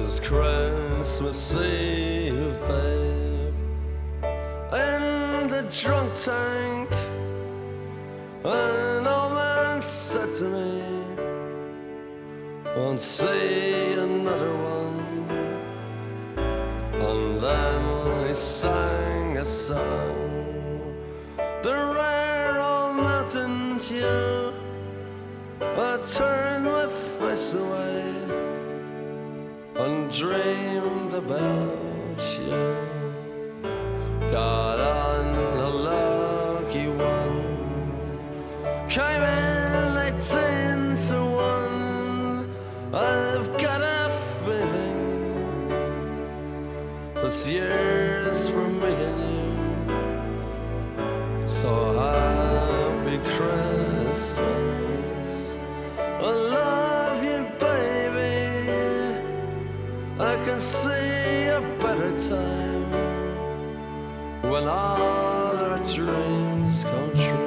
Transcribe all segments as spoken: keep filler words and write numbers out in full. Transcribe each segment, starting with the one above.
was Christmas Eve, babe, in the drunk tank. An old man said to me, won't see another one. And then he sang a song, the rare old mountain dew. I turned my face away and dreamed about you. Got on a lucky one, came in eighteen to one. I've got a feeling this year's for me and you. So happy Christmas, I love you, baby. I can see a better time when all our dreams come true.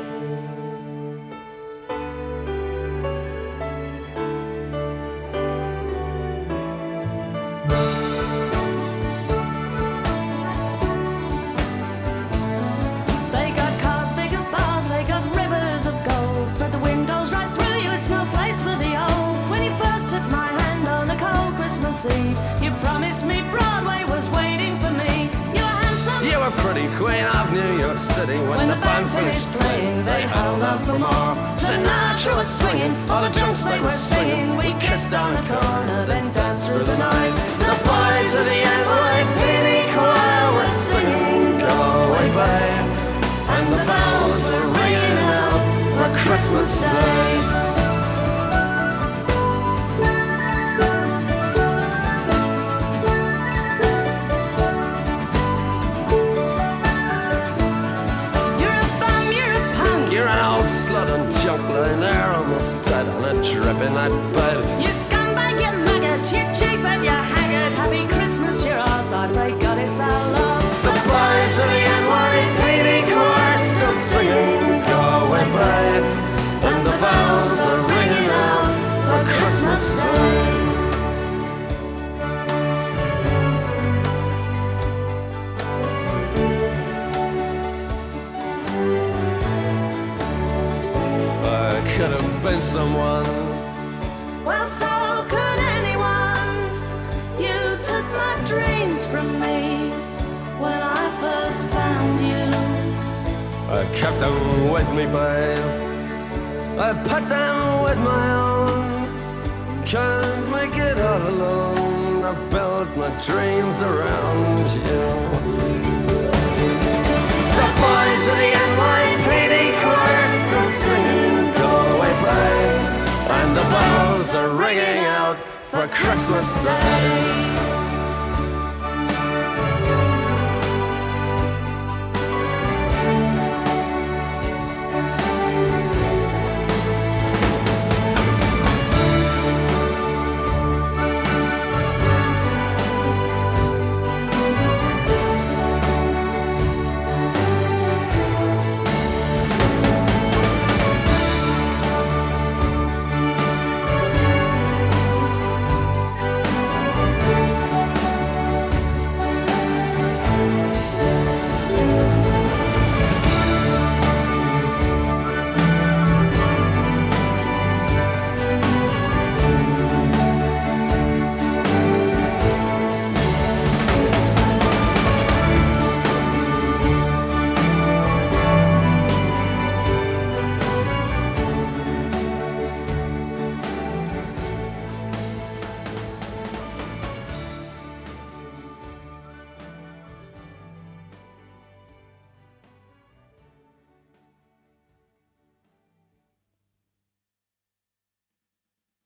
They got cars big as bars, they got rivers of gold, but the windows right through you, it's no place for the old. When you first took my hand on a cold Christmas Eve, you promised me Broadway was waiting for me. You were handsome, You were pretty queen of New York City. When, when the band finished playing, they held out for more. Sinatra was swinging, all the drunks they were singing. We kissed on a corner, then danced through the night. The boys of the N Y P D choir were singing Go Away Babe, and the bells were ringing out for Christmas Day. You're a bum, you're a punk, You're an old slut and junk lying there almost dead on a drip in that bed. you scumbag, you maggot, you cheap and you haggard. Happy Christmas, you're ours, I pray God it's our loss. The boys of the N Y P D choir still singing Go Away Babe, and the bells are ringing out for Christmas Day. I could have been someone. Well, so could anyone. You took my dreams from me when I first found you. I kept them with me, babe. I put them with my own. Can't make it all alone. I built my dreams around you. The boys of the N Y P D choir still singing Go Away Babe, and the bells are ringing out for Christmas Day.